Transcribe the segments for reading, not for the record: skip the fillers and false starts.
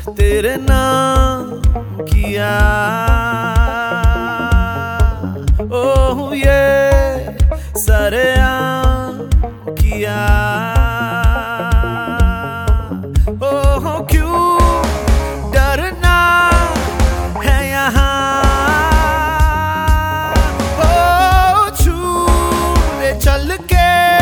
तेरे नाम किया। ओह ये सरेआम किया। ओह क्यों डरना है यहाँ। ओ छू ले चल के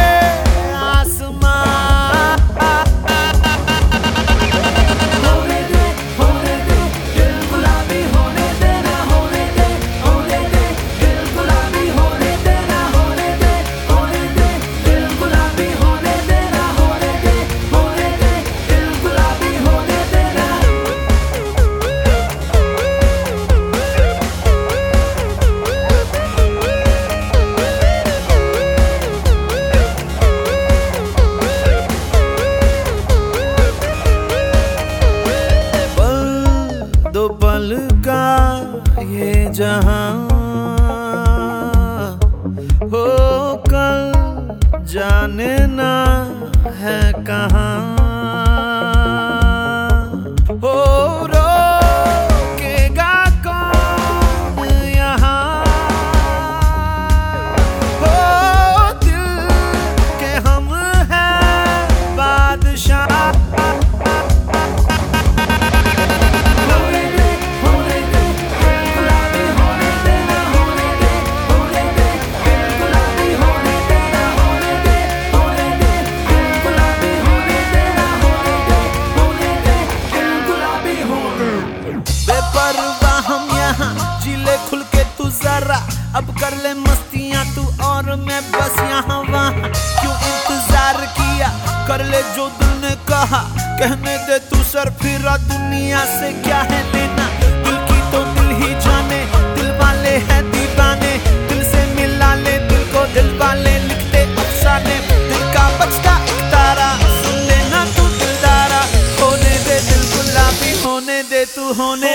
दो पल का ये जहां हो कल जाने ना है कहां। हो रोकेगा कौन यहाँ। हो दिल के हम हैं बादशाह। बेपरवाह हम यहाँ जिले खुल के तू जरा। अब कर ले मस्तियाँ तू और मैं बस यहाँ वहाँ। क्यों इंतजार किया कर ले जो दिल ने कहा। कहने दे तू सर फिरा दुनिया से क्या है लेना। दिल की तो दिल ही जाने दिल वाले हैं दीवाने। दिल से मिला ले दिल को दिल वाले लिखते अफसाने। दिल का बचता एक तारा सुन लेना तू दिलदारा। होने दे दिल गुलाबी होने दे तू होने